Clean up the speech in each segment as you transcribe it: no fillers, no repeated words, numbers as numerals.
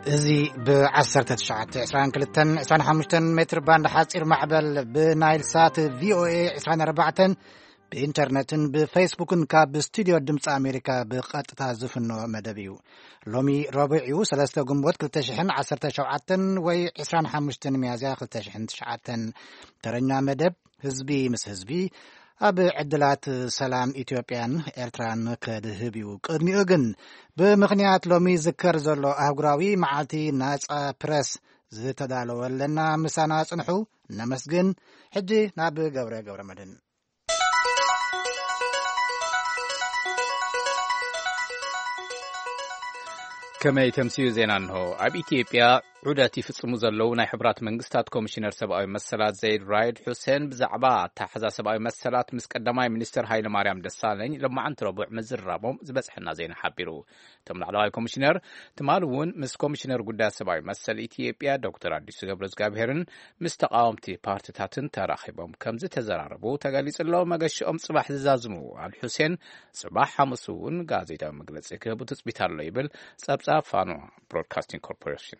ازي بعسرة تشعات 22 متر باند حاصير معبل بنايل سات VOA 24 بإنترنت بفيسبوك كاب استوديو دمص أمريكا بقطتا زفنو مدبيو لومي ربيعيو 3 جنبوت 2017 وي 25 ميازيا 2019 ترنيا مدب حزبي مس حزبي أب عدلات سلام إثيوبيان إرتران كدهبيو قدميو ግን بمخنيات لومي ذكر زلو أهقراوي معالتي ناس بريس زتدالولنا مسانا صنحو نمسجن حجي ناب قبر مدن كما يتمسيو زينانهو أب إثيوبيا عوداتي فصمو زلو ناي حبرات منغستات كوميشنر سبعوي مسلات زيد رايد حسين بزعبا تحزا سبعوي مسلات مسقدماي منستر هايل ماريام دسالين لما عنت ربع مزرابهم زبصحنا زين حبيرو تم على كوميشنر تمالون مس كوميشنر قدا سبعوي مسل إثيوبيا دكتور عديس غبرز غابهرن مستقامتي بارتيتاتن تراخيبهم كمز تزراربو تغاليصلو مغشኦም صباح زازمو الحسين صباح حمسون غازيتا مغلص كبو تثبيتالو يبل صبصاب فانو برودكاستينج كوربوريشن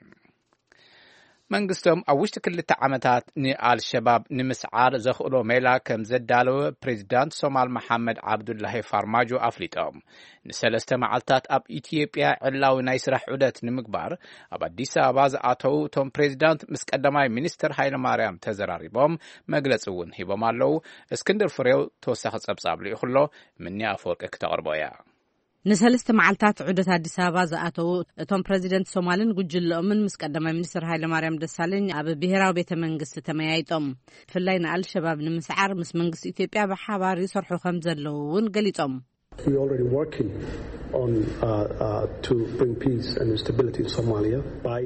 منغستم اوشت كل عامتات ني الشباب نمسعار زخلو ميلا كم زدالو بريزيدنت سومال محمد عبد الله فارماجو افليتوم نسلسته معلتات اب اثيوبيا علاو ناي سرح عدت نمغبار اب اديس ابا زاتو توم بريزيدنت مسقدماي منستر هايل ماريام تزراريبوم مغلصون هيبومالو اسكندر فريو توسخ صبصاب لي خلو مني افورق كتقربويا نسلسته معلتات عدت اديس ابا زاتو توم بريزيدنت سومالن ጉጅሎ من مسقدماي منستر هايل ماريام دسالين اب بهراو ቤተ መንግስት ተመያይጦም ፍላይና አልሸባብ ንምስዓር ምስ መንግስት ኢትዮጵያ በሓባር ይሰርሑ ከም ዘለውን ገሊጾም We already working on to bring peace and stability in Somalia by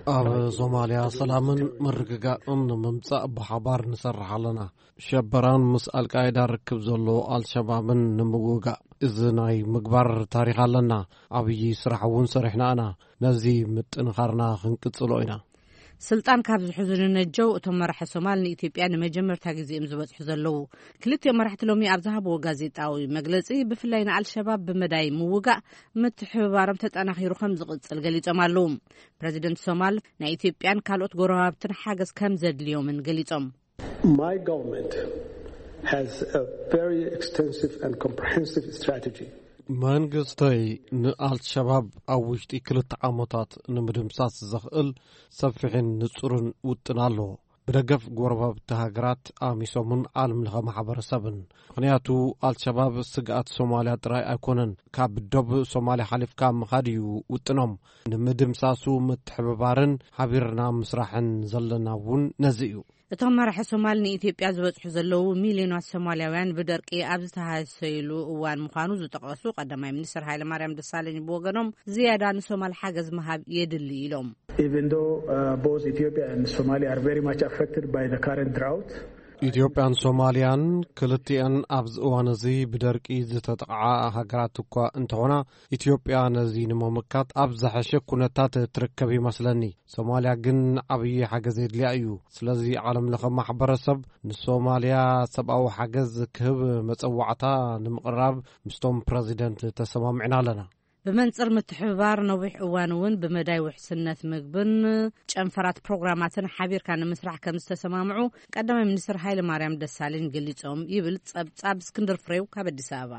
ሶማሊያ ሰላምን መረጋጋትን መምጻእ በሓባር ንሰርሕ ኣለና ሸበራን ምስ አልቃይዳ ርክብ ዘሎ አልሸባብን ንምውጋ እዝናይ ምግባር ታሪኽ ኣለና ኣብይ ስራሕውን ሰሪሕናና ነዚ ምጥንኻርና ክንቅጽሎ ኢና ስልጣን ካብ ዝሕዙን ነጀው እቶም መራሒ ሶማል ንኢትዮጵያ ንመጀመርታ ግዜም ዝበጽሑ ዘለው ክልተ መራሕቲ ሎሚ ኣብ ዝሃብዎ ጋዜጣዊ መግለጺ ብፍላይና አልሸባብ በመዳይ ምውጋእ ምትሕብባሮም ተጠናኺሩ ከም ዝቕጽል ገሊጾም ኣለዉ ፕሬዚደንት ሶማል ናይ ኢትዮጵያን ካልኦት ጎረባብትን ሓገዝ ከም ዘድልዮምን ገሊጾም My government has a very extensive and comprehensive strategy መንግስታይ ንአልሸባብ አውሽቲ ክልተ ዓመታት ንምድምሳስ ዘኽእል ሰፊሕን ንጹርን ውጥናሎ ብደገፍ ጎረባብቲ ሃገራት አሚሶምን ዓለም ለኸ ማሕበረሰብን ምክንያቱ አልሸባብ ስጋት ሶማሊያ ጥራይ አይኮነን ካብ ደብ ሶማሊያ ሓሊፍካ ምኻድዩ ውጥኖም ንምድምሳሱ ምትሕብባርን ሓቢርና ምስራሕን ዘለናውን ነዚዩ እቶም መራሒ ሶማል ንኢትዮጵያ ዝበጽሑ ዘለው ሚሊዮናት ሶማሊያውያን ብደርቂ ኣብ ዝተሃሰይሉ እዋን ምዃኑ ዝጠቐሱ ቀዳማይ ሚኒስትር ሃይለ ማርያም ደሳለኝ ብወገኖም ዝያዳ ንሶማል ሓገዝ መሃብ የድሊ ኢሎም Even though both Ethiopia and Somalia are very much affected by the current drought ኢትዮጵያን ሶማሊያን ክልቲአን ኣብ ዝእዋን እዚ ብደርቂ ዝተጠቕዓ ሃገራት እኳ እንተኾና ኢትዮጵያ ነዚ ንምምካት ኣብ ዝሓሸ ኩነታት ትርከብ ይመስለኒ ሶማሊያ ግን ዓብዪ ሓገዝ የድልያ እዩ ስለዚ ዓለም ለኸ ማሕበረሰብ ንሶማሊያ ሰብኣዊ ሓገዝ ክህብ መፀዋዕታ ንምቕራብ ምስቶም ፕሬዚደንት ተሰማሚዕና ኣለና بمنصر متحبار نوح اواnuን بمداي وحسنت مغبن ጨንፈራት ፕሮግራማትን ሓቢር ካን መስራሕ ከም ዝተሰማምዑ ቀዳማይ ሚኒስትር ሃይለ ማርያም ደሳለኝ ገሊጾም ይብል ጸብጻብ እስክንድር ፍሬው ካብ አዲስ አበባ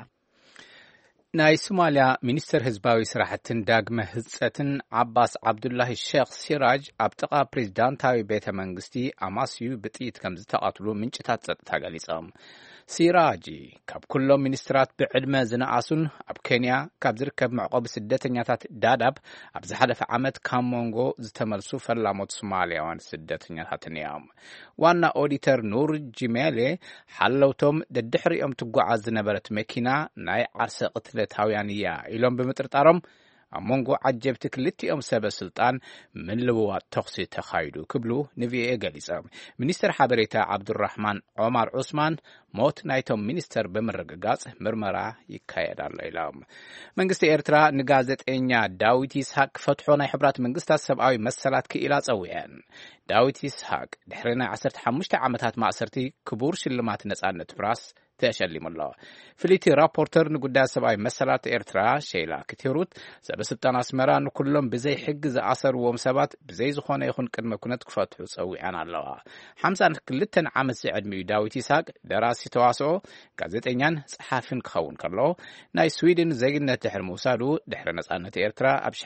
ናይ ሶማሊያ ሚኒስትር ህዝባዊ ስራሕትን ዳግመ ህጸትን አባስ አብዱላሂ ሼኽ ሲራጅ ኣብ ጥቃ ፕሬዝዳንታዊ ቤተ መንግስቲ አማስዩ ብጥይት ከም ዝተቃትሉ ምንጭታት ጸጥታ ገሊጾም ሲራጂ ካብ ኩሎም ሚኒስትራት ብዕድመ ዝነኣሱን ኣብ ኬንያ ካብ ዝርከብ መዕቆቢ ስደተኛታት ዳዳብ ኣብ ዝሓለፈ ዓመት ካብ ሞንጎ ዝተመልሱ ፈላሞት ሶማሊያውያን ስደተኛታት እዮም ዋና ኦዲተር ኑር ጂሜሌ ሓለውቶም ደድሕሪኦም ትጓዓዝ ዝነበረት መኪና ናይ ዓርሰ ቅትለታውያን እያ ኢሎም ብምጥርጣሮም ኣብ ሞንጎ ዓጀብቲ ክልቲኦም ሰበስልጣን ምልውዋጥ ተኽሲ ተኻይዱ ክብሉ ንቪኤ ገሊጾም ሚኒስትር ሓበሬታ ዓብዱራህማን ዑማር ዑስማን ሞት ናይቶም ሚኒስተር ብምርግጋጽ ምርመራ ይካየዳሉ ኢሎም መንግስቲ ኤርትራ ንጋዜጠኛ ዳዊት ይስሐቅ ፈትሖ ናይ ሕብራት መንግስታት ሰብኣዊ መሰላት ክኢላ ጸውዐን ዳዊት ይስሐቅ ድሕሪ ናይ 15 ዓመታት ማእሰርቲ ክቡር ሽልማት ነጻነት ፕራስ ተሸሊሙሎ ፍሊቲ ራፖርተር ንጉዳይ ሰብኣዊ መሰላት ኤርትራ ሼላ ክትሩት ሰበስልጣን አስመራ ንኩሎም ብዘይ ሕጊ ዝኣሰርዎም ሰባት ብዘይ ዝኾነ ይኹን ቅድመ ኩነት ክፈትሑ ጸዊዐን ኣለዋ 52 ዓመት ዝዕድሚኡ ዳዊት ይስሐቅ ደራሲ ተዋስኦ ጋዜጠኛን ጸሓፊን ክኸውን ከሎ ናይ ስዊድን ዜግነት ድሕሪ ምውሳዱ ድሕሪ ነጻነት ኤርትራ ኣብ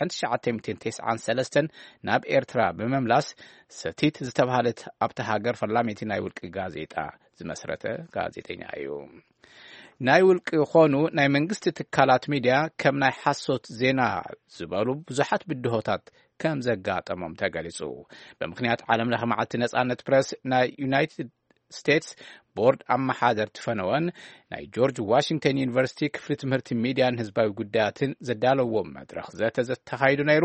1993 ናብ ኤርትራ ብምምላስ ሰቲት ዝተባሃለት ኣብታ ሃገር ፈላሜቲ ናይ ውልቂ ጋዜጣ ዝመስረተ ጋዜጠኛ እዩ ናይ ውልቂ ኾኑ ናይ መንግስቲ ትካላት ሚድያ ከም ናይ ሓሶት ዜና ዝበሉ ብዙሓት ብድሆታት ከም ዘጋጠሞም ተገሊጹ ብምኽንያት ዓለም ለኸ መዓልቲ ነጻነት ፕረስ ናይ ዩናይትድ ስቴትስ ቦርድ ኣመሓደርቲ ፈነወን ናይ ጆርጅ ዋሽንግተን ዩኒቨርሲቲ ክፍሊ ትምህርቲ ሚድያን ህዝባዊ ጉዳያትን ዘዳለዎም መድረኽ ዘተኻይዱ ነይሩ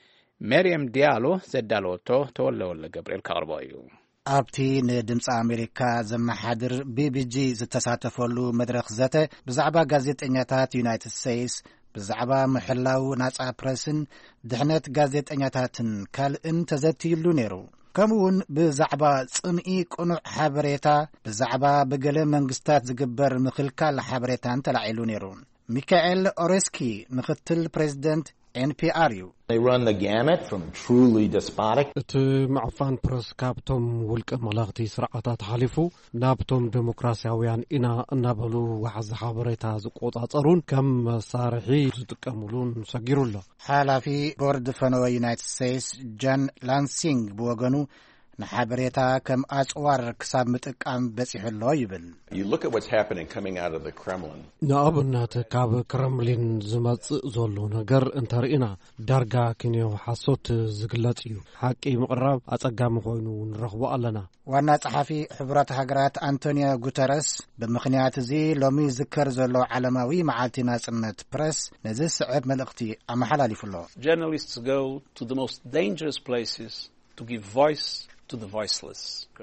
መርየም ዲያሎ ዘዳለወቶ ተወለወለ ገብርኤል ካቕርቦ እዩ ኣብቲ ንድምፂ ኣሜሪካ ዘመሓድር ቢቢጂ ዝተሳተፈሉ መድረኽ ዘተ ብዛዕባ ጋዜጠኛታት ዩናይትድ ስቴትስ ብዛዕባ ምሕላው ናጻ ፕረስን ድሕነት ጋዜጠኛታትን ካልእን ተዘቲይሉ ነይሩ ከምኡውን ብዛዕባ ጽምኢ ቁኑዕ ሓበሬታ ብዛዕባ ብገለ መንግስታት ዝግበር ምኽልካል ሓበሬታን ተላዒሉ ነይሩ ሚካኤል ኦሬስኪ ምክትል ፕሬዚደንት NPR እዩ They run the gamut from truly despotic እቲ ማዕፋን ፕረስ ካብቶም ውልቀ መላእኽቲ ስርዓታት ሓሊፉ ናብቶም ዴሞክራሲያውያን ኢና እናበሉ ዋሕዚ ሓበሬታ ዝቆጻጸሩን ከም መሳርሒ ዝጥቀሙሉን ሰጊሩሎ ሓላፊ ቦርድ ፈነወ ዩናይትድ ስቴትስ ጆን ላንሲንግ ብወገኑ ንሓበሬታ ከም ኣጽዋር ክሳብ ምጥቃም በጺሕሎ ይብል You look at what's happening coming out of the Kremlin. ንኣብነት ካብ ክረምሊን ዝመጽእ ዘሎ ነገር እንተርኢና ዳርጋ ክንዮ ሓሶት ዝግለጽ እዩ ሓቂ ምቕራብ ኣጸጋሚ ኮይኑ ንረኽቦ ኣለና ዋና ጸሓፊ ሕብራት ሃገራት አንቶኒዮ ጉተረስ ብምኽንያት እዚ ሎሚ ዝከር ዘሎ ዓለማዊ መዓልቲ ናጽነት ፕረስ ነዚ ስዕብ መልእኽቲ ኣመሓላሊፉሎ Journalists go to the most dangerous places to give voice to the voiceless.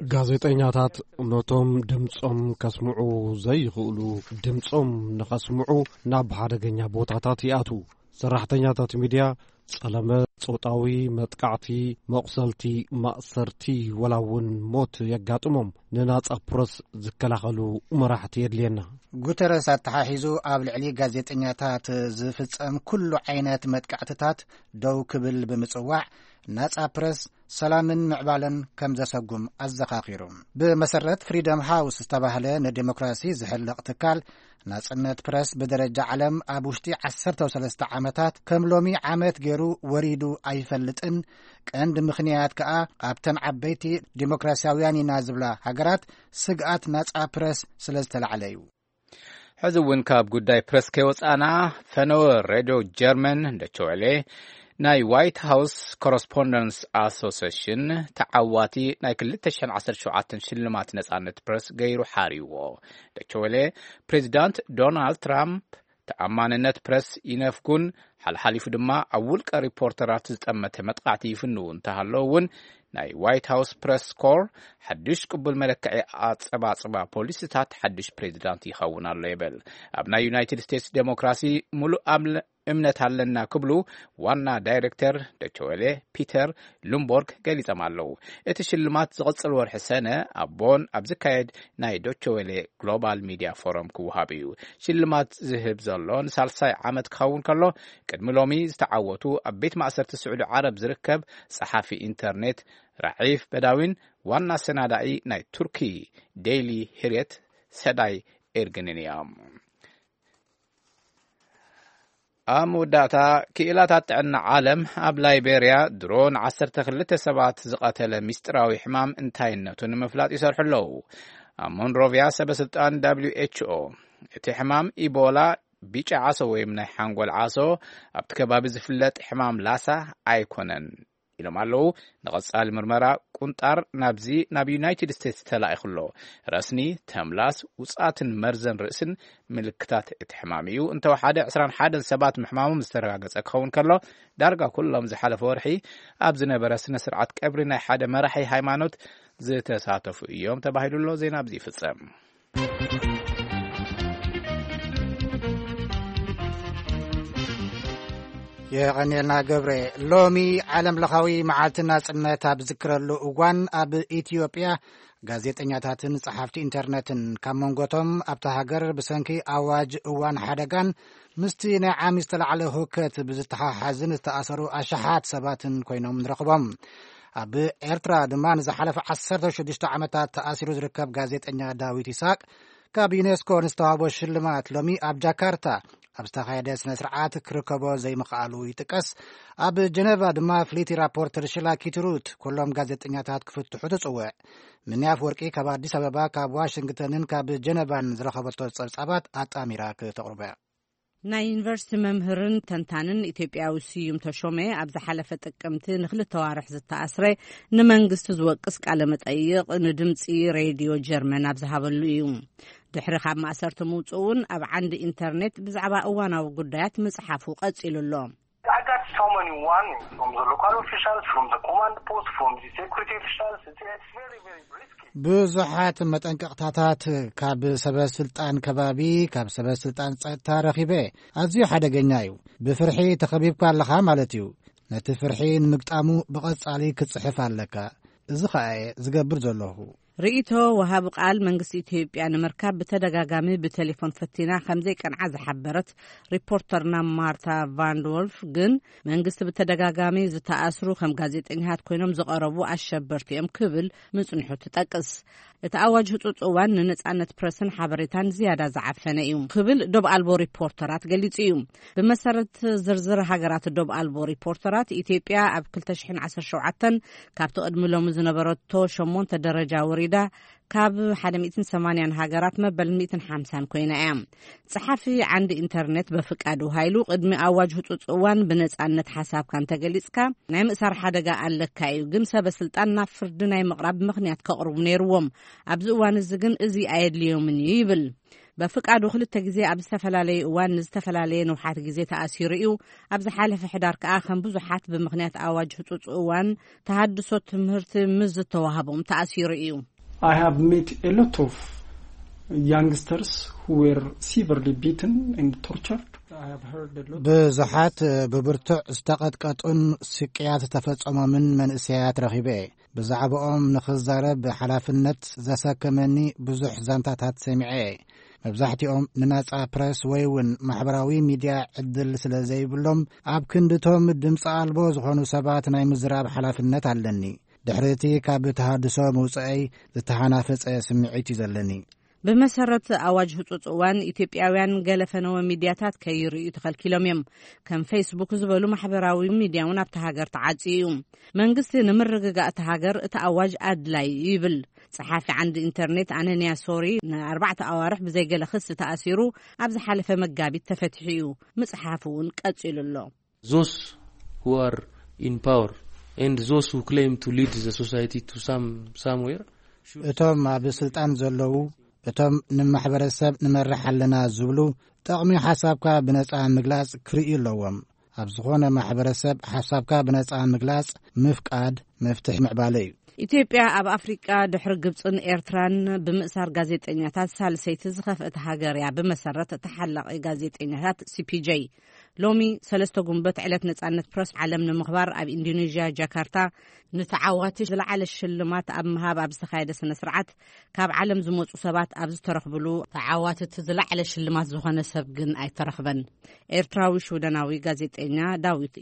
ጋዜጠኛታት ነቶም ድምጾም ከስምዑ ዘይኽእሉ ድምጾም ንኸስምዑ ናብ ሓደገኛ ቦታታት ይኣቱ ሰራሕተኛታት ሚድያ ጸለመ ጾታዊ መጥቃዕቲ መቕሰልቲ ማእሰርቲ ወላውን ሞት የጋጥሞም ንናጻ ፕረስ ዝከላኸሉ መራሕቲ የድልየና ጉተረስ ኣተሓሒዙ ኣብ ልዕሊ ጋዜጠኛታት ዝፍጸም ኩሉ ዓይነት መጥቃዕትታት ደው ክብል ብምጽዋዕ ናጻ ፕረስ ሰላምን ምዕባለን ከም ዘሰጉም ኣዘኻኺሩ ብመሰረት ፍሪደም ሃውስ ዝተባህለ ንዲሞክራሲ ዝሕልቕ ትካል ናጽነት ፕረስ ብደረጃ ዓለም ኣብ ውሽጢ 13 ዓመታት ከም ሎሚ ዓመት ገይሩ ወሪዱ ኣይፈልጥን ቀንዲ ምኽንያት ከዓ ኣብተን ዓበይቲ ዲሞክራሲያውያን ኢና ዝብላ ሃገራት ስግኣት ናጻ ፕረስ ስለ ዝተላዕለ እዩ ሕዚ እውን ካብ ጉዳይ ፕረስ ከይወፃና ፈነወ ሬድዮ ጀርመን ደቸወሌ ናይ ዋይት ሃውስ ኮረስፖንደንስ ኣሶሲሽን ተዓዋቲ ናይ 2017 ሽልማት ነጻነት ፕረስ ገይሩ ሓሪዎ ደቸወሌ ፕሬዚዳንት ዶናልድ ትራምፕ ተኣማንነት ፕረስ ይነፍጉን ሓልሓሊፉ ድማ ኣብ ውልቀ ሪፖርተራት ዝጠመተ መጥቃዕቲ ይፍንው እንተሃለዉ እውን ናይ ዋይት ሃውስ ፕረስ ኮር ሓድሽ ቅቡል መለክዒ ኣጸባጽባ ፖሊስታት ሓድሽ ፕሬዚዳንት ይኸውን ኣሎ ይብል ኣብ ናይ ዩናይትድ ስቴትስ ዴሞክራሲ ሙሉእ እምነት ኣለና ክብሉ ዋና ዳይሬክተር ደቸወሌ ፒተር ሉምቦርግ ገሊጾም ኣለዉ እቲ ሽልማት ዝቕጽል ወርሒ ሰነ ኣብ ቦን ኣብ ዝካየድ ናይ ደቸወሌ ግሎባል ሚድያ ፎረም ክውሃብ እዩ ሽልማት ዝህብ ዘሎ ንሳልሳይ ዓመት ክኸውን ከሎ ቅድሚ ሎሚ ዝተዓወቱ ኣብ ቤት ማእሰርቲ ስዑዲ ዓረብ ዝርከብ ጸሓፊ ኢንተርኔት ራዒፍ በዳዊን ዋና ሰናዳኢ ናይ ቱርኪ ዴይሊ ሂሬት ሰዳይ ኤርግንን እዮም መወዳእታ ክኢላታት ጥዕና ዓለም ኣብ ላይቤርያ ድሮን 12 ሰባት ዝቐተለ ሚስጥራዊ ሕማም እንታይነቱ ንምፍላጥ ይሰርሑ ኣለዉ ኣብ ሞንሮቪያ ሰበስልጣን WHO እቲ ሕማም ኢቦላ ቢጫ ዓሶ ወይ ናይ ሓንጎል ዓሶ ኣብቲ ከባቢ ዝፍለጥ ሕማም ላሳ ኣይኮነን ኢሎም ኣለዉ ንቐጻሊ ምርመራ ቁንጣር ናብ ዩናይትድ ስቴትስ ተላኢኹሎ ረስኒ ተምላስ ውጻትን መርዘን ርእስን ምልክታት እቲ ሕማም እዩ እንተወሓደ 21 ሰባት ምሕማሞም ዝተረጋገጸ ክኸውን ከሎ ዳርጋ ኩሎም ዝሓለፈ ወርሒ ኣብ ዝነበረ ስነ ስርዓት ቀብሪ ናይ ሓደ መራሒ ሃይማኖት ዝተሳተፉ እዮም ተባሂሉሎ ዜና ብዚ ይፍጸም የቀኒልና ገብረ ሎሚ ዓለም ለኻዊ መዓልትና ጽነታ ብዝክረሉ እዋን ኣብ ኢትዮጵያ ጋዜጠኛታትን ጸሓፍቲ ኢንተርኔትን ካብ መንጎቶም ኣብታ ሃገር ብሰንኪ ኣዋጅ እዋን ሓደጋን ምስቲ ናይ ዓሚ ዝተላዕለ ህውከት ብዝተሓሓዝን ዝተኣሰሩ ኣሽሓት ሰባትን ኮይኖም ንረኽቦም ኣብ ኤርትራ ድማ ንዝሓለፈ 16 ዓመታት ተኣሲሩ ዝርከብ ጋዜጠኛ ዳዊት ይስሐቅ ካብ ዩኔስኮ ንዝተዋህቦ ሽልማት ሎሚ ኣብ ጃካርታ ኣብ ዝተኻየደ ስነ ስርዓት ክርከቦ ዘይምኽኣሉ ይጥቀስ ኣብ ጀነቫ ድማ ፍሊቲ ራፖርተር ሽላ ኪትሩት ኩሎም ጋዜጠኛታት ክፍትሑ ትጽውዕ ምንያፍ ወርቂ ካብ ኣዲስ ኣበባ ካብ ዋሽንግተንን ካብ ጀነቫን ዝረኸበቶ ጸብጻባት ኣጣሚራ ክተቕርበ ናይ ዩኒቨርሲቲ መምህርን ተንታንን ኢትዮጵያዊ ስዩም ተሾመ ኣብ ዝሓለፈ ጥቅምቲ ንክልተ ዋርሕ ዝተኣስረ ንመንግስቲ ዝወቅስ ቃለ መጠይቕ ንድምፂ ሬድዮ ጀርመን ኣብ ዝሃበሉ እዩ ድሕሪ ካብ ማእሰርቲ ምውፅውን ኣብ ዓንዲ ኢንተርኔት ብዛዕባ እዋናዊ ጉዳያት ምጽሓፉ ቀጺሉ ኣሎ I got so many warnings from the local officials, from the command post, from the security officials. It's very, very risky. ብዙሓት መጠንቀቕታታት ካብ ሰበስልጣን ከባቢ ካብ ሰበስልጣን ጸጥታ ረኺበ ኣዝዩ ሓደገኛ እዩ ብፍርሒ ተኸቢብካ ኣለኻ ማለት እዩ ነቲ ፍርሒ ንምግጣሙ ብቐጻሊ ክትጽሕፍ ኣለካ እዚ ኸኣ ዝገብር ዘለኹ ርኢቶ ወሃብ ቃል መንግስቲ ኢትዮጵያ ንምርካብ በተደጋጋሚ በቴሌፎን ፈቲና ከምዘይ ቀንዓ ዝሓበረት ሪፖርተርና ማርታ ቫንድወልፍ ግን መንግስቲ በተደጋጋሚ ዝተኣስሩ ከም ጋዜጠኛታት ኮይኖም ዝቐረቡ አሸበርቲኦም ክብል ምጽንሑ ትጠቅስ እቲ ኣዋጅ ህጹጽ እዋን ንነጻነት ፕረስን ሓበሬታን ዝያዳ ዝዓፈነ እዩ ክብል ዶብ ኣልቦ ሪፖርተራት ገሊጹ እዩ ብመሰረት ዝርዝር ሃገራት ዶብ ኣልቦ ሪፖርተራት ኢትዮጵያ ኣብ 2017 ካብቲ ቅድሚ ሎሚ ዝነበረቶ 8 ደረጃ ወሪዳ ካብ 180 ሃገራት መበል 150 ኮይና እያ ጸሓፊ ዓንዲ ኢንተርኔት በፍቃዱ ሃይሉ ቅድሚ ኣዋጅ ህጹጽ እዋን ብነጻነት ሓሳብካ እንተገሊጽካ ናይ ምእሳር ሓደጋ ኣለካ እዩ ግን ሰበስልጣን ናብ ፍርዲ ናይ ምቕራብ ምኽንያት ከቕርቡ ነይርዎም ኣብዚ እዋን እዚ ግን እዚ ኣየድልዮምን ይብል በፍቃዱ ክልተ ግዜ ኣብ ዝተፈላለየ እዋን ንዝተፈላለየ ንውሓት ግዜ ተኣሲሩ እዩ ኣብ ዝሓለፈ ሕዳር ከዓ ከም ብዙሓት ብምኽንያት ኣዋጅ ህጹጽ እዋን ተሃድሶ ትምህርቲ ምስ ዝተዋህቦም ተኣሲሩ እዩ I have met a lot of youngsters who were severely beaten and tortured. I have heard a lot. ብዙሓት ብብርቱዕ ዝተቐጥቀጡን ስቅያት ተፈጸሞምን መንእሰያት ረኺበ ብዛዕባኦም ንኽዛረብ ሓላፍነት ዘሰከመኒ ብዙሕ ዛንታታት ሰሚዐ መብዛሕቲኦም ንናጻ ፕረስ ወይ እውን ማሕበራዊ ሚድያ ዕድል ስለ ዘይብሎም ኣብ ክንድቶም ድምፂ ኣልቦ ዝኾኑ ሰባት ናይ ምዝራብ ሓላፍነት ኣለኒ ድሕሪቲ ካብ ተሃድሶ መውፅአይ ዝተሃናፈፀ ስምዒት እዩ ዘለኒ በመሰረት ኣዋጅ ህጹጽ እዋን ኢትዮጵያውያን ገለፈነወ ሚድያታት ከይርእዩ ተኸልኪሎም እዮም ከም ፌስቡክ ዝበሉ ማሕበራዊ ሚድያውን ኣብቲ ሃገር ተዓጽዩ መንግስቲ ንምርግጋእ እቲ ሃገር እቲ ኣዋጅ ኣድላይ ይብል ጸሓፊ ዓንዲ ኢንተርኔት ኣነንያ ሶሪ ን4 ኣዋርሕ ብዘይገለ ክስ ተኣሲሩ ኣብ ዝሓለፈ መጋቢት ተፈትሑ እዩ ምጽሓፉ እውን ቀጺሉ ኣሎ those who are in power and those who claim to lead the society to somewhere እቶም ኣብ ስልጣን ዘለዉ እቶም ንማሕበረሰብ ንመርሕ ኣለና ዝብሉ ጠቕሚ ሓሳብካ ብነጻ ምግላጽ ክርእዩ ኣለዎም ኣብ ዝኾነ ማሕበረሰብ ሓሳብካ ብነጻ ምግላጽ ምፍቃድ መፍትሕ ምዕባለ እዩ ኢትዮጵያ ኣብ ኣፍሪቃ ድሕሪ ግብፅን ኤርትራን ብምእሳር ጋዜጠኛታት ሳልሰይቲ ዝኸፍአት ሃገር እያ ብመሰረት ተሓላቒ ጋዜጠኛታት CPJ ሎሚ 3 ጉንበት ዕለት ነጻነት ፕረስ ዓለም ንምኽባር ኣብ ኢንዶኔዥያ ጃካርታ ንተዓዋቲ ዝለዓለ ሽልማት ኣብ ምሃብ ኣብ ዝተኻየደ ስነ ስርዓት ካብ ዓለም ዝመጹ ሰባት ኣብ ዝተረኽብሉ ተዓዋትቲ ዝለዓለ ሽልማት ዝኾነ ሰብ ግን ኣይተረኽበን ኤርትራዊ ሱዳናዊ ጋዜጠኛ ዳዊት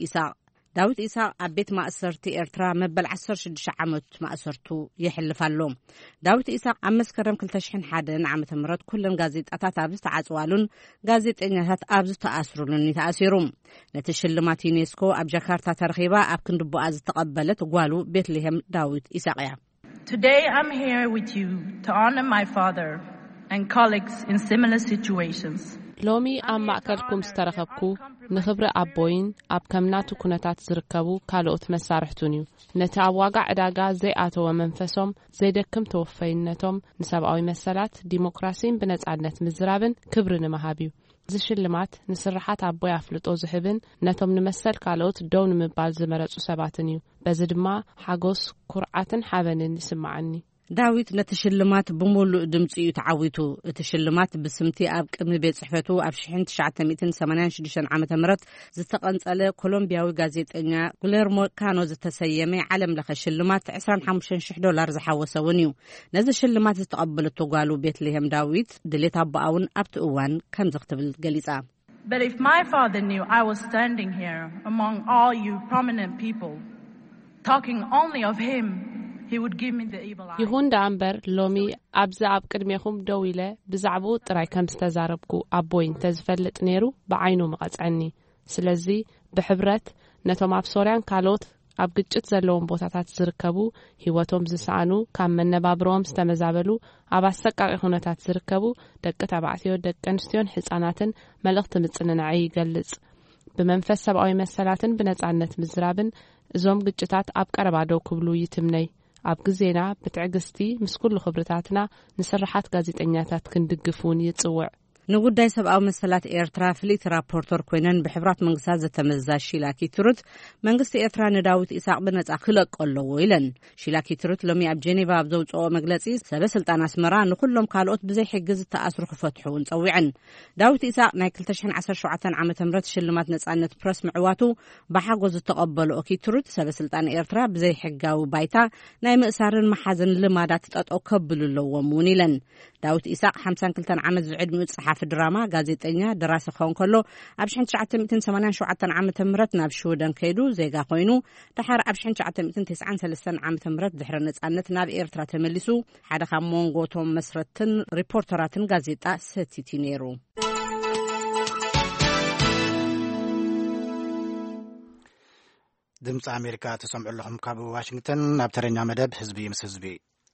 ይስሐቅ ኣብ ቤት ማእሰርቲ ኤርትራ መበል 16 ዓመት ማእሰርቱ ይሕልፍ ኣሎ ዳዊት ይስሐቅ ኣብ መስከረም 2001 ዓመተ ምህረት ኩለን ጋዜጣታት ኣብ ዝተዓጽዋሉን ጋዜጠኛታት ኣብ ዝተኣስሩሉን ተኣሲሩ ነቲ ሽልማት ዩኔስኮ ኣብ ጃካርታ ተረኺባ ኣብ ክንድቦኣ ዝተቐበለት ጓሉ ቤትልሄም ዳዊት ይስሐቅ እያ Today I'm here with you to honor my father and colleagues in similar situations ሎሚ ኣብ ማእከልኩም ዝተረኸብኩ ንኽብሪ ኣቦይን ኣብ ከምናቱ ኩነታት ዝርከቡ ካልኦት መሳርሕቱን እዩ ነቲ ኣብ ዋጋዕ ዕዳጋ ዘይኣተወ መንፈሶም ዘይደክም ተወፈይነቶም ንሰብኣዊ መሰላት ዲሞክራሲን ብነጻነት ምዝራብን ክብሪ ንምሃብ እዩ እዚ ሽልማት ንስራሓት ኣቦይ ኣፍልጦ ዝህብን ነቶም ንመሰል ካልኦት ደው ንምባል ዝመረጹ ሰባትን እዩ በዚ ድማ ሓጎስ ኩርዓትን ሓበንን ይስምዓኒ ዳዊት ነቲ ሽልማት ብምሉእ ድምፂ እዩ ተዓዊቱ እቲ ሽልማት ብስምቲ ኣብ ቅድሚ ቤት ጽሕፈቱ ኣብ 1986 ዓመተ ምህረት ዝተቐንጸለ ኮሎምቢያዊ ጋዜጠኛ ጉሌርሞ ካኖ ዝተሰየመ ዓለም ለኸ ሽልማት $25,000 ዝሓወሰ እውን እዩ ነዚ ሽልማት ዝተቐበለቶ ጓሉ ቤትልሄም ዳዊት ድሌት ኣቦኣውን ኣብቲ እዋን ከምዚ ክትብል ገሊጻ But if my father knew I was standing here among all you prominent people talking only of him ይሁን ዳምበር ሎሚ ኣብዛ ኣብ ቅድሜኹም ደው ኢለ ብዛዕባኡ ጥራይ ከም ዝተዛረብኩ ኣቦይ እንተዝፈልጥ ነይሩ ብዓይኑ መቐጽዐኒ ስለዚ ብሕብረት ነቶም ኣብ ሶርያን ካልኦት ኣብ ግጭት ዘለዎም ቦታታት ዝርከቡ ህይወቶም ዝሰኣኑ ካብ መነባብሮኦም ዝተመዛበሉ ኣብ ኣሰቃቂ ኩነታት ዝርከቡ ደቂ ተባዕትዮ ደቂ ኣንስትዮን ህጻናትን መልእኽቲ ምጽንናዕ ይገልጽ ብመንፈስ ሰብኣዊ መሰላትን ብነጻነት ምዝራብን እዞም ግጭታት ኣብ ቀረባ ደው ክብሉ ይትምነይ ኣብ ግዜና ብትዕግስቲ ምስ ኩሉ ኽብርታትና ንስራሓት ጋዜጠኛታት ክንድግፉን ይጽውዕ ንጉዳይ ሰብኣዊ መሰላት ኤርትራ ፍሊት ራፖርተር ኮይነን ብሕብራት መንግስታት ዘተመዛዝ ሺላኪ ትሩት መንግስቲ ኤርትራ ንዳዊት ኢሳቅ ብነጻ ክለቆ ኣለዎ ኢለን ሺላኪ ትሩት ሎሚ ኣብ ጄኔቫ ኣብ ዘውፅኦ መግለጺ ሰበስልጣን ኣስመራ ንኩሎም ካልኦት ብዘይ ሕግዝ ተኣስሩ ክፈትሑን ጸዊዐን ዳዊት ኢሳቅ ናይ 2017 ዓመተ ምህረት ሽልማት ነጻነት ፕረስ ምዕዋቱ ብሓጎስ ዝተቐበሎ ኦኪ ትሩት ሰበስልጣን ኤርትራ ብዘይ ሕጋዊ ባይታ ናይ ምእሳርን መሓዝን ልማዳት ጠጠው ከብሉ ኣለዎም እውን ኢለን ዳዊት ኢሳቅ 52 ዓመት ዝዕድሚኡ ጸሓፊ ድራማ ጋዜጠኛ ደራሲ ኾን ከሎ ኣብ 1987 ዓመተ ምህረት ናብ ሽውደን ከይዱ ዜጋ ኮይኑ ድሓር ኣብ 1993 ዓመተ ምህረት ድሕረ ነጻነት ናብ ኤርትራ ተመሊሱ ሓደ ካብ ሞንጎቶም መስረትን ሪፖርተራትን ጋዜጣ ሰቲቲ ነይሩ ድምፂ ኣሜሪካ ተሰምዑ ኣለኹም ካብ ዋሽንግተን ናብ ተረኛ መደብ ህዝቢ ምስ ህዝቢ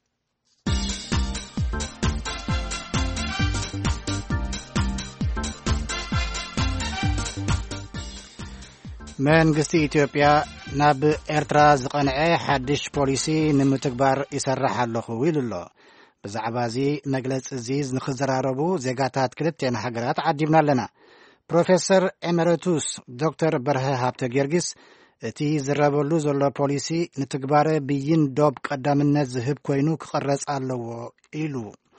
መንግስቲ ኢትዮጵያ ናብ ኤርትራ ዝቐንዐ ሓድሽ ፖሊሲ ንምትግባር ይሰርሕ ኣለኹ ኢሉ ኣሎ ብዛዕባ እዚ መግለፂ እዚ ንኽዘራረቡ ዜጋታት ክልቴን ሃገራት ዓዲብና ኣለና ፕሮፌሰር ኤሜሬቱስ ዶክተር በርሀ ሃብተ ጊዮርጊስ እቲ ዝረበሉ ዘሎ ፖሊሲ ንትግባር ብይን ዶብ ቀዳምነት ዝህብ ኮይኑ ክቐረጽ ኣለዎ ኢሉ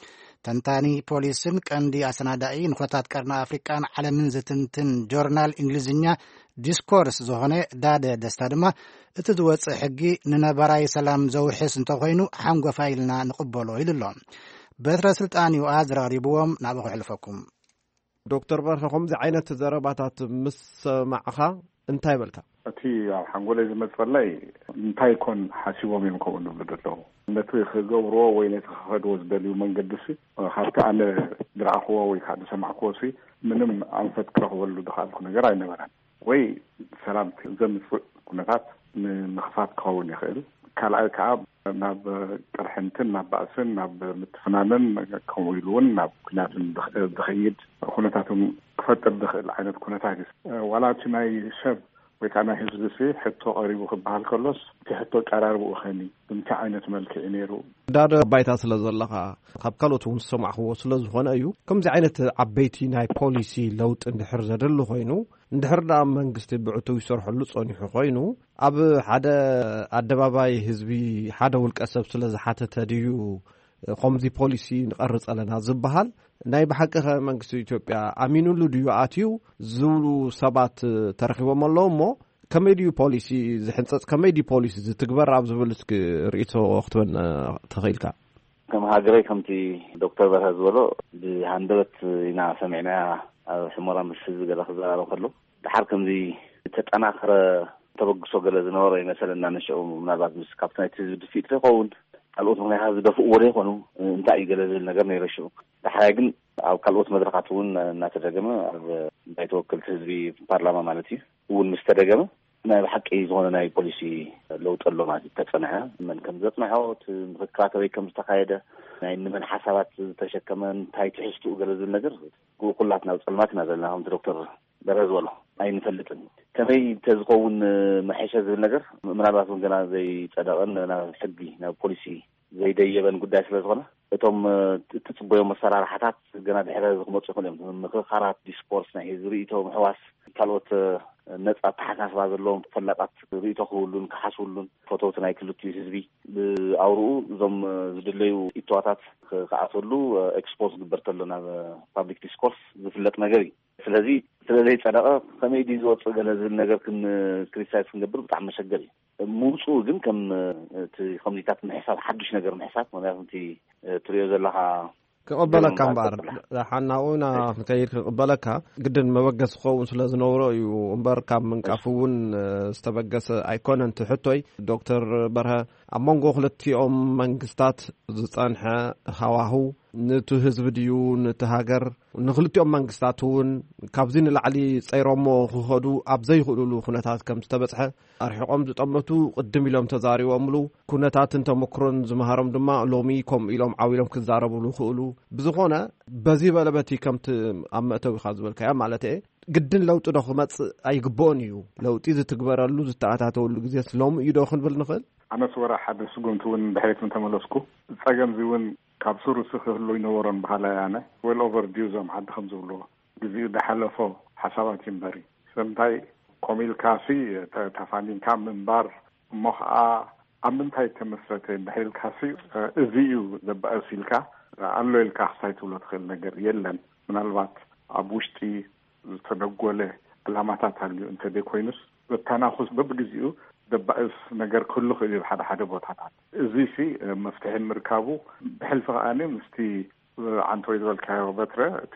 ተንታኒ ፖሊስን ቀንዲ ኣሰናዳኢ ንኾታት ቀርኒ ኣፍሪቃን ዓለምን ዝትንትን ጆርናል እንግሊዝኛ ዲስኮርስ ዝኾነ ዳደ ደስታ ድማ እቲ ዝወፅእ ሕጊ ንነበራይ ሰላም ዘውሕስ እንተኾይኑ ሓንጎፋ ኢልና ንቕበሎ ኢሉ ኣሎ በትረ ስልጣን ይውኣ ዝረቕሪብዎም ናብኡ ክሕልፈኩም ዶክተር በርሀ ከምዚ ዓይነት ዘረባታት ምስ ሰማዕኻ እንታይ በልካ እቲ ኣብ ሓንጎለይ ዝመፅለይ እንታይ ኮን ሓሲቦም እዮም ከምኡ ንብሉ ዘለዉ ነቲ ክገብርዎ ወይ ነቲ ክኸድዎ ዝደልዩ መንገዲሲ ካብቲ ኣነ ዝረኣኽዎ ወይ ከዓ ዝሰማዕክዎሲ ምንም ኣንፈት ክረኽበሉ ዝኽኣልኩ ነገር ኣይነበረን ወይ ሰላም ዘምፅእ ኩነታት ንምኽፋት ክኸውን ይኽእል ካልኣይ ከዓ ናብ ቅርሕንትን ናብ ባእስን ናብ ምትፍናንን ከምኡ ኢሉ እውን ናብ ኩናትን ዝኸይድ ኩነታትን ክፈጥር ዝኽእል ዓይነት ኩነታት እዩ ዋላ እቲ ናይ ሰብ ወይ ከዓ ናይ ህዝቢ ሲ ሕቶ ቀሪቡ ክበሃል ከሎስ እቲ ሕቶ ቀራርብኡ ኸኒ ብምንታይ ዓይነት መልክዕ ነይሩ ዳደ ባይታ ስለ ዘለኻ ካብ ካልኦት እውን ዝሰማዕኽዎ ስለ ዝኾነ እዩ ከምዚ ዓይነት ዓበይቲ ናይ ፖሊሲ ለውጢ እንድሕር ዘደሊ ኮይኑ እንድሕር ዳ መንግስቲ ብዕቱ ይሰርሐሉ ጸኒሑ ኮይኑ ኣብ ሓደ ኣደባባይ ህዝቢ ሓደ ውልቀ ሰብ ስለ ዝሓተተ ድዩ ከምዚ ፖሊሲ ንቐርጽ ኣለና ዝበሃል ናይ ብሓቂ መንግስቲ ኢትዮጵያ ኣሚኑሉ ድዩ ኣትዩ ዝብሉ ሰባት ተረኺቦም ኣለዎ እሞ ከመይ ድዩ ፖሊሲ ዝሕንፀፅ ከመይ ድዩ ፖሊሲ ዝትግበር ኣብ ዝብል እስኪ ርእቶ ክትበን ተኽኢልካ ከም ሃገረይ ከምቲ ዶክተር በርሀ ዝበሎ ብሃንደበት ኢና ሰሚዕና ኣብ ሕሞራ ምስ ህዝቢ ገለ ክዘራረብ ከሎ ድሓር ከምዚ ተጠናኽረ ተበግሶ ገለ ዝነበረ ይመሰል እናነሽኡ ምናልባት ምስ ካብቲ ናይቲ ህዝቢ ድፊኢት ይኸውን ካልኦት ምክንያታት ዝደፍእዎ ዶ ይኾኑ እንታይ እዩ ገለ ዝብል ነገር ነይረሽኡ ድሓራይ ግን ኣብ ካልኦት መድረኻት እውን እናተደገመ ኣብ ናይ ተወከልቲ ህዝቢ ፓርላማ ማለት እዩ እውን ምስ ተደገመ ናይ ብሓቂ ዝኾነ ናይ ፖሊሲ ለውጢ ኣሎ ማለት ተጸንሐ መን ከም ዘጽንሖት ምክክራት ወይ ከም ዝተካየደ ናይ ንመን ሓሳባት ዝተሸከመ እንታይ ትሕዝትኡ ገለ ዝብል ነገር ኩላትና ኣብ ጸልማት ኢና ዘለና ከምቲ ዶክተር በርሀ ዝበሎ ኣይንፈልጥን ከመይ ተዝኸውን መሐሸ ዝብል ነገር ምናልባት እውን ገና ዘይጸደቐን ናብ ሕጊ ናብ ፖሊሲ ዘይደየበን ጉዳይ ስለ ዝኾነ እቶም እትጽበዮም መሰራርሓታት ገና ድሕረ ዝኽመፁ ይኽእሉ እዮም ምክርኻራት ዲስኮርስ ናይ ህዝቢ ርእይቶ ምሕዋስ ካልኦት ነጻ ተሓሳስባ ዘለዎም ፈላጣት ርእይቶ ክህሉን ክሓስቡሉን ፎቶት ናይ ክልቲኡ ህዝቢ ብኣውርኡ እዞም ዝድለዩ ኢትዋታት ክኣተሉ ኤክስፖዝ ግበርተሎ ናብ ፓብሊክ ዲስኮርስ ዝፍለጥ ነገር እዩ ስለዚ ስለዘይ ጸደቀ ከመይ ዲ ዝወፅእ ገለ ዝብል ነገር ክሪቲሳይዝ ክንገብር ብጣዕሚ መሸገር እዩ ምውፁእ ግን ከም ኮሚኒታት ምሕሳብ ሓዱሽ ነገር ምሕሳብ ምክንያቱ እቲ ትሪኦ ዘለካ ክቕበለካ እምበር ሓናኡና ንከይድ ክቕበለካ ግድን መበገስ ክኸውን ስለ ዝነብሮ እዩ እምበር ካብ ምንቃፍ እውን ዝተበገሰ ኣይኮነን ትሕቶይ ዶክተር በርሀ ኣብ መንጎ ክልቲኦም መንግስታት ዝጸንሐ ሃዋህው ነቲ ህዝቢ ድዩ ነቲ ሃገር ንክልቲኦም መንግስታት እውን ካብዚ ንላዕሊ ፀይሮሞ ክኸዱ ኣብ ዘይኽእሉሉ ኩነታት ከም ዝተበፅሐ ኣርሒቆም ዝጠመቱ ቅድም ኢሎም ተዛሪቦምሉ ኩነታትን ተመክሮን ዝመሃሮም ድማ ሎሚ ከምኡ ኢሎም ዓዊሎም ክዛረብሉ ክእሉ ብዝኾነ በዚ በለበቲ ከምቲ ኣብ መእተዊኻ ዝበልካያ ማለት እየ ግድን ለውጢ ዶ ክመፅእ ኣይግብኦን እዩ ለውጢ ዝትግበረሉ ዝተኣታተወሉ ግዜ ሎሚ እዩ ዶ ክንብል ንኽእል ኣነ ስወራ ሓደ ስጉምቲ እውን ብሕሬት ተመለስኩ ፀገምዚ እውን ካብ ሱሩስ ክህሉ ይነበሮን ባህላዊ ኣነ ዌል ኦቨር ዲዩዞም ዓዲ ከም ዝብልዎ ግዜኡ ዝሓለፎ ሓሳባት ይንበሪ ሰምታይ ኮሚልካሲ ተፋኒንካ ምንባር እሞ ከዓ ኣብ ምንታይ ተመስረተ ብሒልካሲ እዚ እዩ ዘበኣስ ኢልካ ኣሎ ኢልካ ክሳይ ትብሎ ትኽእል ነገር የለን ምናልባት ኣብ ውሽጢ ዝተደጎለ ዕላማታት ኣልዩ እንተደይ ኮይኑስ በተናኹስ በብግዚኡ ደባእስ ነገር ክህሉ ክእል ሓደ ሓደ ቦታታት እዚ ሲ መፍትሒ ምርካቡ ብሕልፊ ከኣኒ ምስቲ ዓንቶይ ዝበልካዮ በትረ እቲ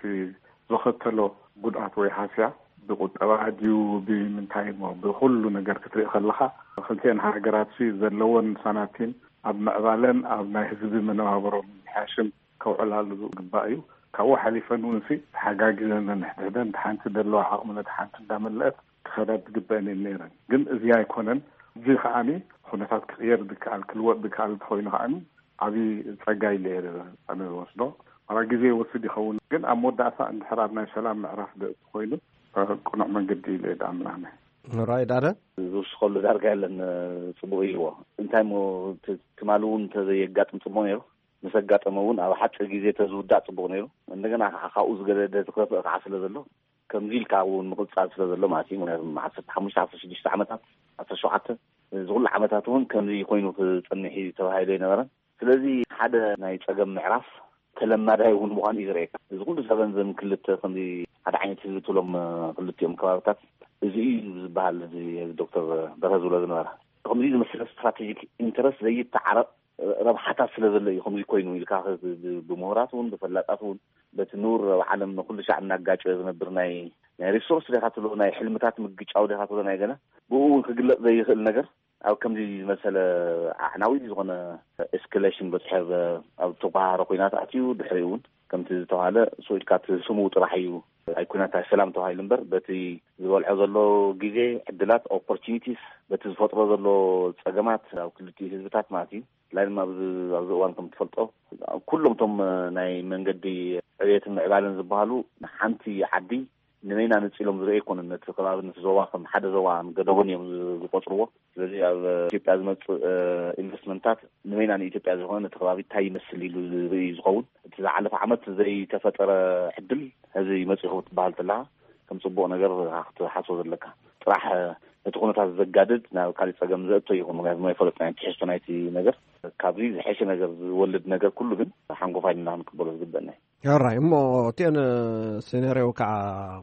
ዝኸተሎ ጉድኣት ወይ ሃስያ ብቁጠባ ድዩ ብምንታይ ሞ ብኩሉ ነገር ክትርኢ ከለካ ክልቲአን ሃገራት ዘለዎን ሰናቲን ኣብ ምዕባለን ኣብ ናይ ህዝቢ መነባበሮም ሓሽም ከውዕላሉ ግባእ እዩ ካብኡ ሓሊፈን እውን ተሓጋጊዘን ንሕድሕደን ሓንቲ ደለዋ ዓቕምነት ሓንቲ እንዳመለአት ክኸዳት ግባእን ነይረን ግን እዚ ኣይኮነን እዚ ከዓኒ ኩነታት ክቅየር ዝከኣል ክልወጥ ዝከኣል ተኮይኑ ከዓኒ ዓብዪ ፀጋይ ነይሩ ኣነ ወስዶ ኣብ ግዜ ወስድ ይኸውን ግን ኣብ መወዳእታ እንድሕር ናይ ሰላም ምዕራፍ ኮይኑ ቁኑዕ መንገዲ ኢለ ዳኣምናነ ራይ ዳደ ዝውስኸሉ ዳርጋ ያለን ፅቡቅ እዩዎ እንታይ ሞ ትማሉ እውን ተዘየጋጥም ፅቡቅ ነይሩ ምስ ኣጋጠመ እውን ኣብ ሓፂር ግዜ ተዝውዳእ ፅቡቅ ነይሩ እንደገና ካብኡ ዝገደደ ዝክረፍእ ከዓ ስለ ዘሎ ከምዚ ኢልካ እውን ምቕፃል ስለ ዘሎ ማለት እዩ ምክንያቱ 15-16 ዓመታት 17 ዝኩሉ ዓመታት እውን ከምዚ ኮይኑ ክፀንሕ ተባሂሉ ይነበረን ስለዚ ሓደ ናይ ፀገም ምዕራፍ ተለማዳይ እውን ምዃኑ እዩ ዝርአየካ እዚ ኩሉ ሰበን ዘን ክልተ ከምዚ ሓደ ዓይነት ህዝቢ ትብሎም ክልቲኦም ከባቢታት እዚ እዩ ዝበሃል እዚ ዶክተር በርሀ ዝብሎ ዝነበረ ከምዚ ዝመስለ ስትራቴጂክ ኢንተረስት ዘይተዓረቕ ረብሓታት ስለ ዘሎ እዩ ከምዚ ኮይኑ ኢልካ ብምሁራት እውን ብፈላጣት እውን በቲ ኑር ዓለም ኩሉ ሻዕ እናጋጨ ዝነብር ናይ ሪሶርስ ዲኻ ትብሎ ናይ ሕልምታት ምግጫው ዲኻ ትብሎ ናይ ገለ ብኡ እውን ክግለፅ ዘይኽእል ነገር ኣብ ከምዚ ዝመሰለ ዓናዊ ዝኾነ ኤስካሌሽን በፅሐ ኣብ ተጓሃረ ኩናት ኣትዩ ድሕሪ እውን ከምቲ ዝተባሃለ ሶኢድካ ስሙ ጥራሕ እዩ ኣይ ኩናታት ሰላም ተባሂሉ እምበር በቲ ዝበልዖ ዘሎ ግዜ ዕድላት ኦፖርቹኒቲስ በቲ ዝፈጥሮ ዘሎ ፀገማት ኣብ ክልቲኡ ህዝብታት ማለት እዩ ላይ ድማ ኣብዚ እዋን ከም ትፈልጦ ኩሎም ቶም ናይ መንገዲ ዕብየትን ምዕባለን ዝበሃሉ ሓንቲ ዓዲ ንመይና ንፅኢሎም ዝርአ ኣይኮነን ነቲ ከባቢ ነቲ ዞባ ከም ሓደ ዞባ ገደቦን እዮም ዝቆፅርዎ ስለዚ ኣብ ኢትዮጵያ ዝመፅእ ኢንቨስትመንታት ንመይና ንኢትዮጵያ ዝኾነ ነቲ ከባቢ እንታይ ይመስል ኢሉ ዝርኢ ዝኸውን እቲ ዝሓለፈ ዓመት ዘይተፈጠረ ዕድል ሕዚ መፅኡ ክትበሃል ተለካ ከም ፅቡቅ ነገር ክትሓስቦ ዘለካ ጥራሕ እቲ ኩነታት ዘጋድድ ናብ ካሊእ ፀገም ዘእቶ ይኹን ምክንያቱ ማይ ፈለጥ ናይ ትሕዝቶ ናይቲ ነገር ካብዚ ዝሐሸ ነገር ዝወልድ ነገር ኩሉ ግን ሓንጎፋይ ንክንቅበሎ ዝግበአና ያራይ እሞ እቲአን ሴኔርዮ ከዓ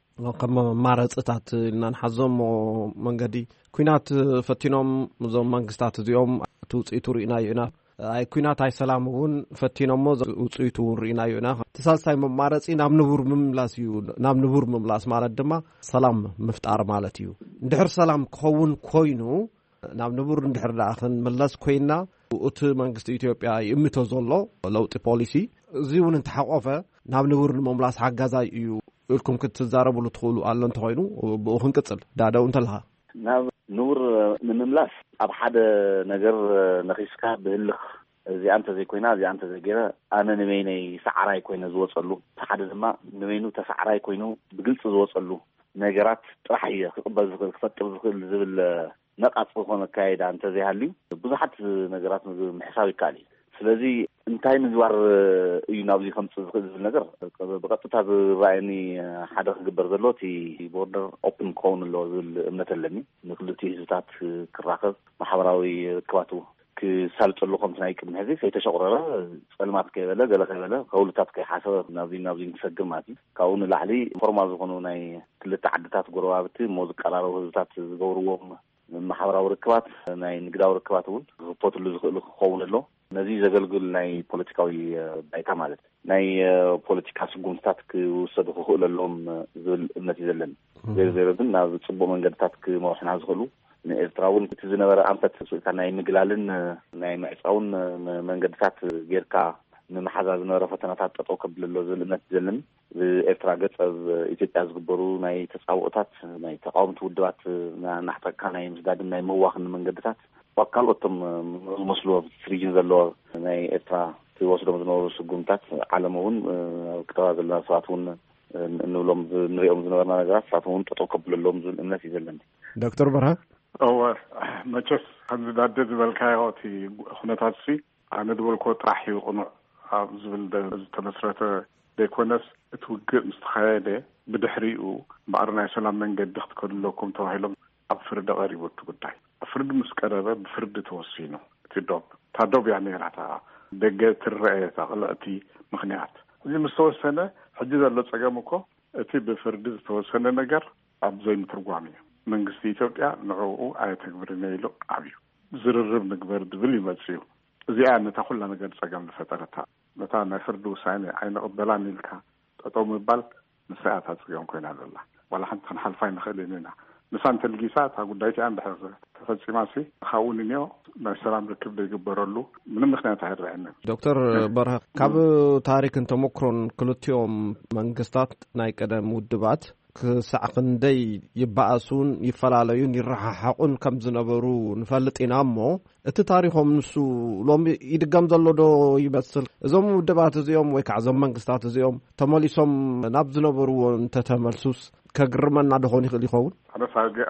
ከም ማረፅታት ኢልና ንሓዞም መንገዲ ኩናት ፈቲኖም እዞም መንግስታት እዚኦም እቲ ውፅኢቱ ርኢናዮ ኢና ኣይ ኩናት ኣይ ሰላም እውን ፈቲኖሞ ውፅኢቱ ርኢናዮ ኢና ተሳልሳይ መማረፂ ናብ ንቡር ምምላስ እዩ ናብ ንቡር ምምላስ ማለት ድማ ሰላም ምፍጣር ማለት እዩ እንድሕር ሰላም ክኸውን ኮይኑ ናብ ንቡር እንድሕር ዳኣ ክንምለስ ኮይና እቲ መንግስቲ ኢትዮጵያ ይእምቶ ዘሎ ለውጢ ፖሊሲ እዚ እውን እንተሓቆፈ ናብ ንቡር ንምምላስ ሓጋዛይ እዩ ኢልኩም ክትዛረብሉ ትኽእሉ ኣሎ እንተኮይኑ ብኡ ክንቅፅል ዳደው እንተለካ ናብ ንቡር ንምምላስ ኣብ ሓደ ነገር ነኺስካ ብህልኽ እዚኣ እንተዘይኮይና እዚኣ እንተዘይገይረ ኣነ ንበይነይ ሰዓራይ ኮይነ ዝወፀሉ ሓደ ድማ ንበይኑ ተሰዓራይ ኮይኑ ብግልፂ ዝወፀሉ ነገራት ጥራሕ እየ ክቕበል ዝኽእል ክፈጥር ዝኽእል ዝብል ነቃፅ ዝኾነ ኣካይዳ እንተዘይሃልዩ ብዙሓት ነገራት ምሕሳብ ይከኣል እዩ ስለዚህ እንታይ ምግባር እዩ ናብዚ ከምጽ ዝኽእል ነገር ብቐጥታ ዝረኣየኒ ሓደ ክግበር ዘሎ እቲ ቦርደር ኦፕን ክኸውን ኣሎ ዝብል እምነት ኣለኒ ንክልቲኡ ህዝብታት ክራኸብ ማሕበራዊ ርክባቱ ክሳልጠሉ ከምቲ ናይ ቅድሚ ሕዚ ከይተሸቑረረ ጸልማት ከይበለ ገለ ከይበለ ከውልታት ከይሓሰበ ናብዚ ክሰግር ማለት እዩ ካብኡ ንላዕሊ ፎርማል ዝኾኑ ናይ ክልተ ዓድታት ጎረባብቲ እሞ ዝቀራረቡ ህዝብታት ዝገብርዎም ማሕበራዊ ርክባት ናይ ንግዳዊ ርክባት እውን ክፈትሉ ዝኽእሉ ክኸውን ኣሎ ነዚ ዘገልግል ናይ ፖለቲካዊ ባይታ ማለት ናይ ፖለቲካ ስጉምትታት ክውሰዱ ክኽእሉ ኣለዎም ዝብል እምነት እዩ ዘለኒ ዘርዘር ግን ናብ ጽቡቕ መንገድታት ክመርሑና ዝኽእሉ ንኤርትራ እውን እቲ ዝነበረ ኣንፈት ስልጣ ናይ ምግላልን ናይ ምዕፃውን መንገድታት ጌርካ ንመሓዛ ዝነበረ ፈተናታት ጠጠው ከብለሎ ዝብል እምነት ዘለኒ ብኤርትራ ገጽ ኣብ ኢትዮጵያ ዝግበሩ ናይ ተጻውዖታት ናይ ተቃውምቲ ውድባት ናሕጠካ ናይ ምስዳድን ናይ ምዋኽን መንገድታት ካልኦቶም ዝመስሉ ፍሪጅን ዘለዎ ናይ ኤርትራ ትወስዶም ዝነበሩ ስጉምታት ዓለም እውን ክተባ ዘለና ሰባት እውን እንብሎም ንሪኦም ዝነበርና ነገራት ሰባት እውን ጠጠው ከብለሎም ዝብል እምነት እዩ ዘለኒ ዶክተር በርሃ መቸስ ከምዝዳደ ዝበልካዮ እቲ ኩነታት ሲ ኣነ ድበልኮ ጥራሕ ይቕኑዕ ኣብ ዝብል ዝተመስረተ ዘይኮነስ እቲ ውግእ ምስ ተኻየደ ብድሕሪኡ ባዕሪ ናይ ሰላም መንገዲ ክትከድለኩም ተባሂሎም ኣብ ፍርዲ ቀሪቡ እቲ ጉዳይ ፍርዲ ምስ ቀረበ ብፍርዲ ተወሲኑ እቲ ዶብ ታዶብ ያ ነራታ ደገ ትረአየ ታቕለእቲ ምክንያት እዚ ምስ ተወሰነ ሕጂ ዘሎ ፀገም እኮ እቲ ብፍርዲ ዝተወሰነ ነገር ኣብ ዘይምትርጓም እዩ መንግስቲ ኢትዮጵያ ንዕኡ ኣይተግብርን ኢሉ ኣብዩ ዝርርብ ንግበር ድብል ይመጽዩ እዚኣ ነታ ኩላ ነገር ፀገም ዝፈጠረታ ነታ ናይ ፍርዲ ውሳኔ ኣይንቕበላን ኢልካ ጠጠው ምባል ንስኣታ ፀገም ኮይና ዘላ ዋላ ሓንቲ ክንሓልፋ ይንኽእል ኢና ንሳን ተልጊሳ እታ ጉዳይቲ አንድሕር ተፈጺማሲ ካውን እንዮ ናይ ሰላም ርክብ ዘይግበረሉ ምንም ምክንያት ኣይረአየንን ዶክተር በርሃ ካብ ታሪክን ተሞክሮን ክልቲኦም መንግስታት ናይ ቀደም ውድባት ክሳዕ ክንደይ ይበኣሱን ይፈላለዩን ይረሓሓቁን ከም ዝነበሩ ንፈልጥ ኢና እሞ እቲ ታሪኾም ንሱ ሎሚ ይድገም ዘሎ ዶ ይመስል እዞም ውድባት እዚኦም ወይ ከዓ እዞም መንግስታት እዚኦም ተመሊሶም ናብ ዝነበርዎ እንተተመልሱስ ከግርመና ድኾን ይኽእል ይኸውን ኣነ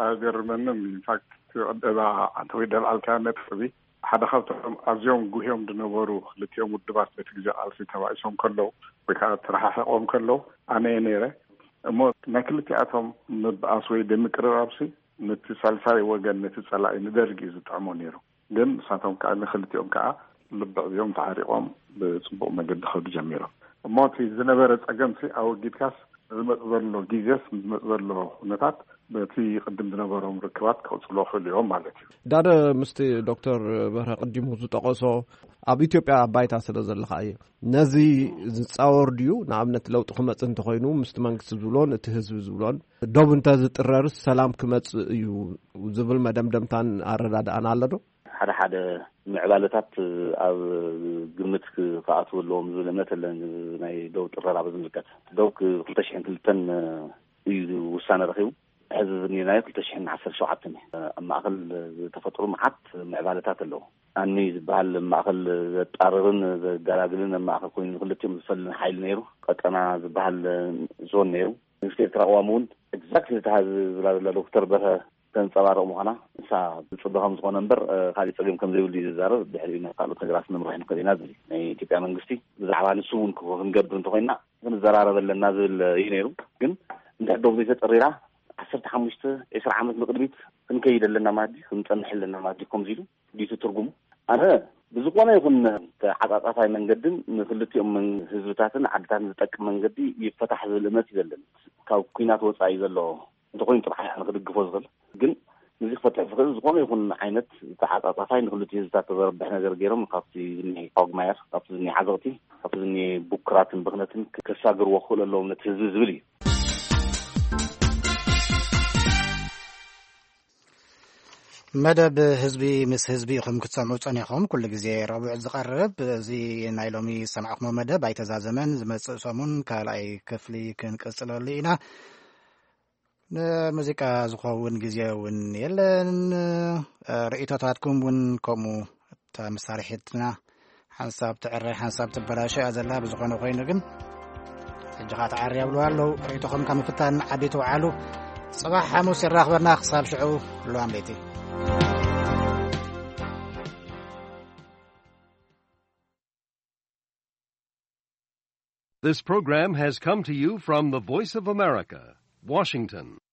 ኣገርመንም ኢንፋክት ቀደባ አንተ ወይ ደልዓልካ ነጥቢ ሓደ ካብቶም ኣዝዮም ጉህዮም ዝነበሩ ክልቲኦም ውድባት በቲ ግዜ ቃልሲ ተባኢሶም ከለው ወይ ከዓ ተረሓሕቆም ከለው ኣነ ነይረ እሞ ናይ ክልቲኣቶም ምብኣስ ወይ ብምቅርራብሲ ነቲ ሳልሳይ ወገን ነቲ ጸላኢ ንደርጊ ዝጠዕሞ ነይሩ ግን ንሳቶም ከዓ ንክልቲኦም ከዓ ልብዕ እዚኦም ተዓሪቆም ብፅቡቅ መንገዲ ከዱ ጀሚሮም እሞ እቲ ዝነበረ ፀገምሲ ኣወጊድካስ ዝመፅ ዘሎ ጊዜስ ዝመፅ ዘሎ ኩነታት በቲ ቅድም ዝነበሮም ርክባት ከውፅሎ ክእሉ እዮም ማለት እዩ ዳደ ምስቲ ዶክተር በርሀ ቅዲሙ ዝጠቐሶ ኣብ ኢትዮጵያ ባይታ ስለ ዘለካ እየ ነዚ ዝፃወር ድዩ ንኣብነት ለውጢ ክመፅእ እንተኮይኑ ምስቲ መንግስቲ ዝብሎን እቲ ህዝቢ ዝብሎን ዶብ እንተ ዝጥረርስ ሰላም ክመፅእ እዩ ዝብል መደምደምታን ኣረዳድኣና ኣሎ ዶ ሓደ ምዕባለታት ኣብ ግምት ክኣትው ኣለዎም ዝብል እምነት ኣለኒ ናይ ዶብ ጥረራ ብዝምልከት ዶብ 2002 እዩ ውሳነ ረኺቡ ሕዝቢ ናይ 2017 ኣብ ማእኸል ተፈጥሮ መዓት ምዕባለታት ኣለዎ ኣኒ ዝበሃል ማእኸል ዘጣርርን ዘገላግልን ኣብ ማእኸል ኮይኑ ክልቲኦም ዝፈልን ሓይሊ ነይሩ ቀጠና ዝበሃል ዞን ነይሩ ንግስቲ ኤርትራ ቅዋም እውን ኤግዛክትሊ ዝላ ዶክተር በርሀ ተንጸባረቕ ምዃና ንሳ ዝፅበኸም ዝኾነ እምበር ካልእ ፀገም ከም ዘይብሉ ዝዛረብ ድሕሪኡ ናይ ካልኦት ነገራት ንምርሕ ንኽእል ኢና ዝብል ናይ ኢትዮጵያ መንግስቲ ብዛዕባ ንሱ እውን ክንገብር እንተኮይንና ክንዘራረብ ኣለና ዝብል እዩ ነይሩ ግን እንድሕር ዶብ ዘይተፀሪራ 15 20 ዓመት ንቅድሚት ክንከይድ ኣለና ማለት እዩ ክንፀንሕ ኣለና ማለት እዩ ከምዚ ኢሉ ዲቱ ትርጉሙ ኣነ ብዝኾነ ይኹን ተዓፃፃፋይ መንገድን ንክልቲኦም ህዝብታትን ዓድታትን ዝጠቅም መንገዲ ይፈታሕ ዝብል እምነት እዩ ዘለኒ ካብ ኩናት ወፃኢ ዘሎ እንተኮይኑ ጥራሕ ንክድግፎ ዝኽእል ግን ንዚ ክፈትሕ ዝኽእል ዝኾነ ይኹን ዓይነት ተዓፃፃፋይ ንክልቲ ህዝብታት ተዘርብሕ ነገር ገይሮም ካብቲ ዝኒሄ ሆግማየር ካብቲ ዝኒሄ ዓዘቕቲ ካብቲ ዝኒሄ ቡክራትን ብኽነትን ከሳግርዎ ክኽእሉ ኣለዎም ነቲ ህዝቢ ዝብል እዩ መደብ ህዝቢ ምስ ህዝቢ ኢኹም ክትሰምዑ ፀኒኹም ኩሉ ግዜ ረቡዕ ዝቐርብ እዚ ናይ ሎሚ ሰማዕኹሞ መደብ ኣይተዛዘመን ዝመፅእ ሰሙን ካልኣይ ክፍሊ ክንቅፅለሉ ኢና ንሙዚቃ ዝኸውን ግዜ እውን የለን ርእቶታትኩም እውን ከምኡ እታ መሳርሒትና ሓንሳብ ትዕረይ ሓንሳብ ትበላሸያ ዘላ ብዝኾነ ኮይኑ ግን ሕጂኻ ተዓሪ ኣብልዋ ኣለው ርእቶኹም ካብ ምፍታን ዓበይቲ ውዓሉ ፅባሕ ሓሙስ ይራኽበና ክሳብ ሽዑ ሉዋም ለይቲ This program has come to you from the Voice of America, Washington.